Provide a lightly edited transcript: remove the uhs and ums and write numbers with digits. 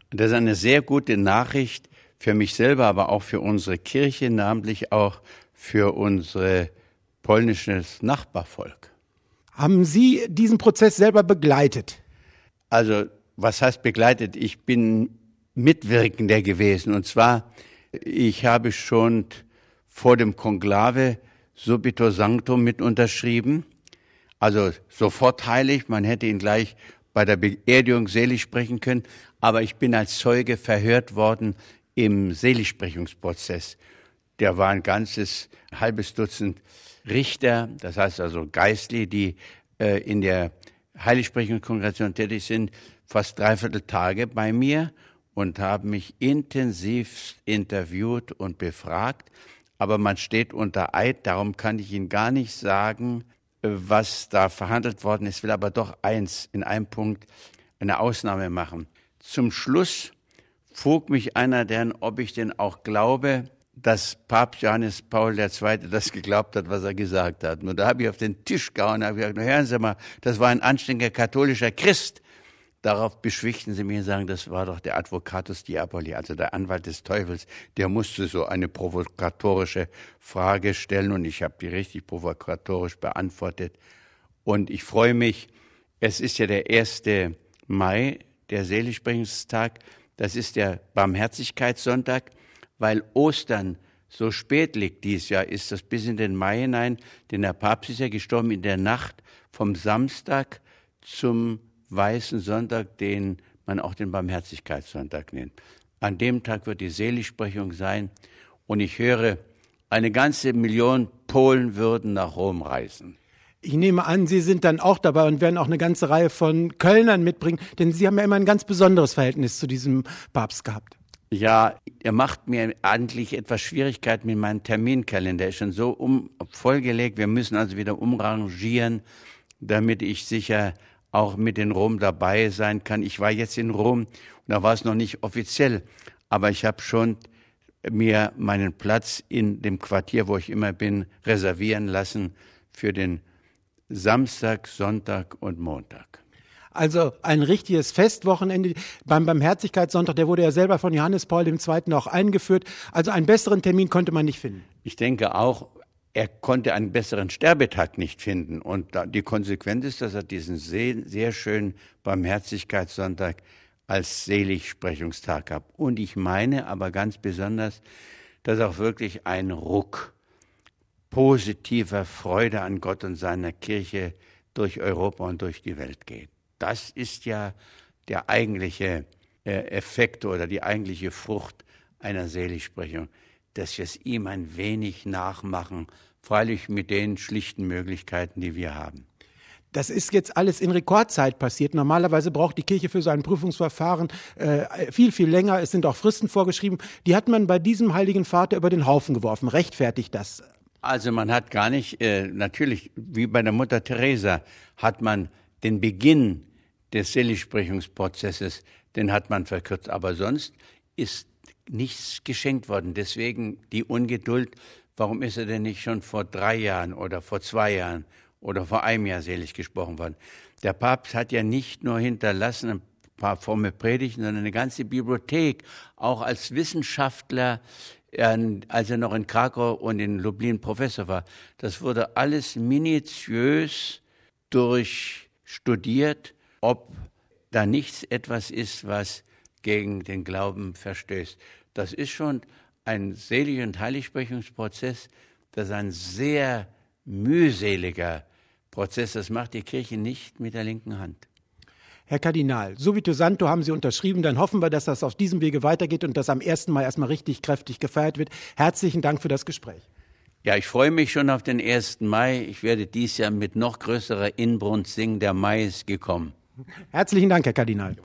Das ist eine sehr gute Nachricht für mich selber, aber auch für unsere Kirche, namentlich auch für unser polnisches Nachbarvolk. Haben Sie diesen Prozess selber begleitet? Also, was heißt begleitet? Ich bin Mitwirkender gewesen. Und zwar, ich habe schon vor dem Konklave subito sanctum mit unterschrieben. Also sofort heilig, man hätte ihn gleich bei der Beerdigung selig sprechen können. Aber ich bin als Zeuge verhört worden im Seligsprechungsprozess. Der war ein halbes Dutzend Richter, das heißt also Geistliche, die in der Heiligsprechungskongregation tätig sind, fast 3/4 Tage bei mir und haben mich intensiv interviewt und befragt. Aber man steht unter Eid, darum kann ich Ihnen gar nicht sagen, was da verhandelt worden ist. Ich will aber doch in einem Punkt eine Ausnahme machen. Zum Schluss frug mich einer denn, ob ich denn auch glaube, dass Papst Johannes Paul II. Das geglaubt hat, was er gesagt hat. Und da habe ich auf den Tisch gehauen und habe gesagt, hören Sie mal, das war ein anständiger katholischer Christ. Darauf beschwichtigten sie mir und sagen, das war doch der Advocatus Diaboli, also der Anwalt des Teufels. Der musste so eine provokatorische Frage stellen und ich habe die richtig provokatorisch beantwortet. Und ich freue mich, es ist ja der 1. Mai, der Seligsprechungstag. Das ist der Barmherzigkeitssonntag, weil Ostern so spät liegt dieses Jahr, ist das bis in den Mai hinein, denn der Papst ist ja gestorben in der Nacht vom Samstag zum Weißen Sonntag, den man auch den Barmherzigkeitssonntag nennt. An dem Tag wird die Seligsprechung sein und ich höre, eine ganze Million Polen würden nach Rom reisen. Ich nehme an, Sie sind dann auch dabei und werden auch eine ganze Reihe von Kölnern mitbringen, denn Sie haben ja immer ein ganz besonderes Verhältnis zu diesem Papst gehabt. Ja, er macht mir eigentlich etwas Schwierigkeiten mit meinem Terminkalender. Er ist schon so vollgelegt, wir müssen also wieder umrangieren, damit ich sicher auch mit in Rom dabei sein kann. Ich war jetzt in Rom und da war es noch nicht offiziell, aber ich habe schon mir meinen Platz in dem Quartier, wo ich immer bin, reservieren lassen für den Samstag, Sonntag und Montag. Also ein richtiges Festwochenende beim Barmherzigkeitssonntag, der wurde ja selber von Johannes Paul II. Auch eingeführt. Also einen besseren Termin konnte man nicht finden. Ich denke auch, er konnte einen besseren Sterbetag nicht finden. Und die Konsequenz ist, dass er diesen sehr schönen Barmherzigkeitssonntag als Seligsprechungstag hat. Und ich meine aber ganz besonders, dass auch wirklich ein Ruck positiver Freude an Gott und seiner Kirche durch Europa und durch die Welt geht. Das ist ja der eigentliche Effekt oder die eigentliche Frucht einer Seligsprechung, dass wir es ihm ein wenig nachmachen, freilich mit den schlichten Möglichkeiten, die wir haben. Das ist jetzt alles in Rekordzeit passiert. Normalerweise braucht die Kirche für so ein Prüfungsverfahren viel, viel länger. Es sind auch Fristen vorgeschrieben. Die hat man bei diesem Heiligen Vater über den Haufen geworfen. Rechtfertigt das? Also man hat gar nicht, natürlich wie bei der Mutter Teresa, hat man den Beginn des Seligsprechungsprozesses, den hat man verkürzt. Aber sonst ist nichts geschenkt worden. Deswegen die Ungeduld. Warum ist er denn nicht schon vor 3 Jahren oder vor 2 Jahren oder vor einem Jahr selig gesprochen worden? Der Papst hat ja nicht nur hinterlassen ein paar fromme Predigten, sondern eine ganze Bibliothek, auch als Wissenschaftler, als er noch in Krakau und in Lublin Professor war. Das wurde alles minutiös durchstudiert, ob da nichts etwas ist, was gegen den Glauben verstößt. Das ist schon ein Selig- und Heiligsprechungsprozess, das ist ein sehr mühseliger Prozess. Das macht die Kirche nicht mit der linken Hand. Herr Kardinal, subito santo haben Sie unterschrieben. Dann hoffen wir, dass das auf diesem Wege weitergeht und dass am 1. Mai erstmal richtig kräftig gefeiert wird. Herzlichen Dank für das Gespräch. Ja, ich freue mich schon auf den 1. Mai. Ich werde dies Jahr mit noch größerer Inbrunst singen, der Mai ist gekommen. Herzlichen Dank, Herr Kardinal.